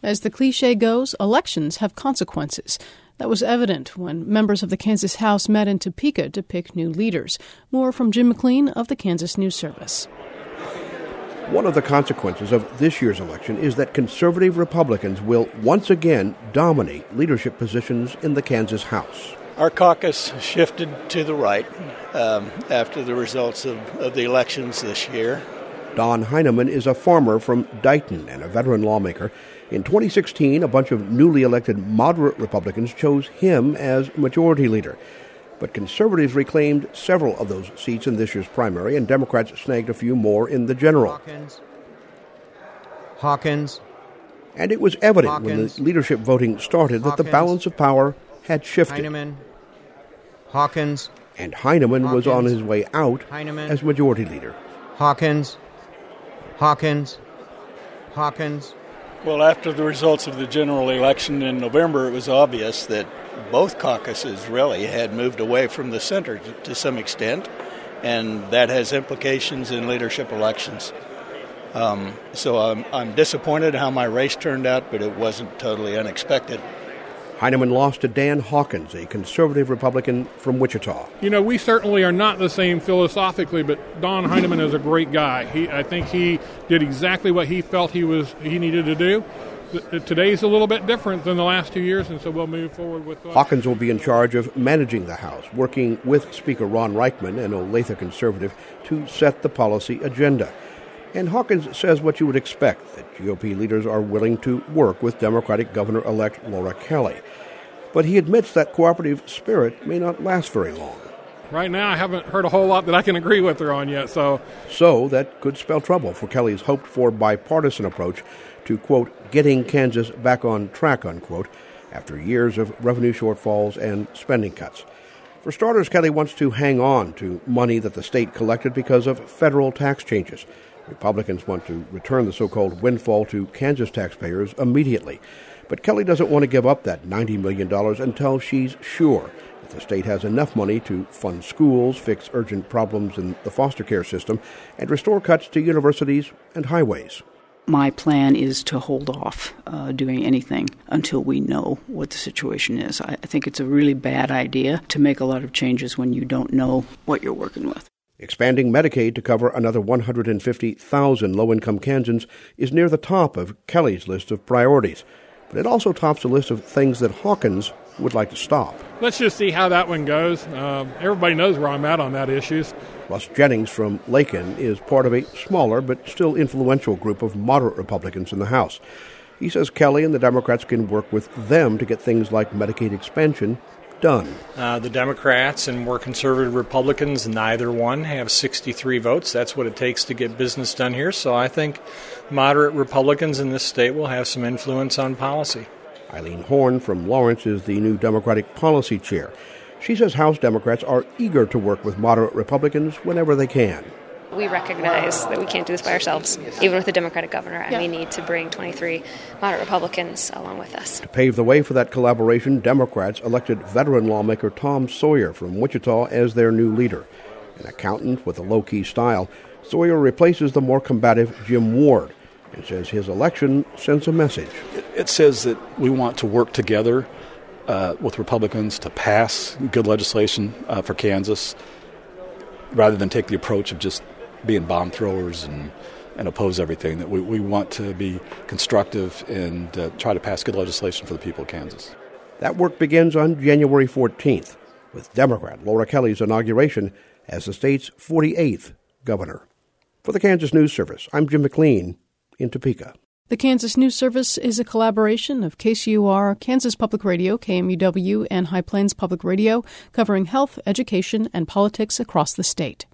As the cliche goes, elections have consequences. That was evident when members of the Kansas House met in Topeka to pick new leaders. More from Jim McLean of the Kansas News Service. One of the consequences of this year's election is that conservative Republicans will once again dominate leadership positions in the Kansas House. Our caucus shifted to the right after the results of the elections this year. Don Heineman is a farmer from Dighton and a veteran lawmaker. In 2016, a bunch of newly elected moderate Republicans chose him as majority leader. But conservatives reclaimed several of those seats in this year's primary, and Democrats snagged a few more in the general. Hawkins. And it was evident when the leadership voting started that the balance of power had shifted. Hawkins. And Heineman was on his way out as majority leader. Hawkins. Well, after the results of the general election in November, it was obvious that both caucuses really had moved away from the center to some extent, and that has implications in leadership elections. So I'm disappointed how my race turned out, but it wasn't totally unexpected. Heineman lost to Dan Hawkins, a conservative Republican from Wichita. You know, we certainly are not the same philosophically, but Don Heineman is a great guy. I think he did exactly what he felt he needed to do. Today's a little bit different than the last 2 years, and so we'll move forward with that. Hawkins will be in charge of managing the House, working with Speaker Ron Reichman, an Olathe conservative, to set the policy agenda. And Hawkins says what you would expect, that GOP leaders are willing to work with Democratic Governor-elect Laura Kelly. But he admits that cooperative spirit may not last very long. Right now, I haven't heard a whole lot that I can agree with her on yet, So that could spell trouble for Kelly's hoped-for bipartisan approach to, quote, getting Kansas back on track, unquote, after years of revenue shortfalls and spending cuts. For starters, Kelly wants to hang on to money that the state collected because of federal tax changes. Republicans want to return the so-called windfall to Kansas taxpayers immediately. But Kelly doesn't want to give up that $90 million until she's sure that the state has enough money to fund schools, fix urgent problems in the foster care system, and restore cuts to universities and highways. My plan is to hold off doing anything until we know what the situation is. I think it's a really bad idea to make a lot of changes when you don't know what you're working with. Expanding Medicaid to cover another 150,000 low-income Kansans is near the top of Kelly's list of priorities. But it also tops a list of things that Hawkins would like to stop. Let's just see how that one goes. Everybody knows where I'm at on that issue. Russ Jennings from Lakin is part of a smaller but still influential group of moderate Republicans in the House. He says Kelly and the Democrats can work with them to get things like Medicaid expansion done. The Democrats and more conservative Republicans, neither one have 63 votes. That's what it takes to get business done here. So I think moderate Republicans in this state will have some influence on policy. Eileen Horn from Lawrence is the new Democratic policy chair. She says House Democrats are eager to work with moderate Republicans whenever they can. We recognize that we can't do this by ourselves, even with a Democratic governor, and we need to bring 23 moderate Republicans along with us. To pave the way for that collaboration, Democrats elected veteran lawmaker Tom Sawyer from Wichita as their new leader. An accountant with a low-key style, Sawyer replaces the more combative Jim Ward and says his election sends a message. It says that we want to work together with Republicans to pass good legislation for Kansas rather than take the approach of just being bomb throwers and oppose everything. That we want to be constructive and try to pass good legislation for the people of Kansas. That work begins on January 14th with Democrat Laura Kelly's inauguration as the state's 48th governor. For the Kansas News Service, I'm Jim McLean in Topeka. The Kansas News Service is a collaboration of KCUR, Kansas Public Radio, KMUW, and High Plains Public Radio, covering health, education, and politics across the state.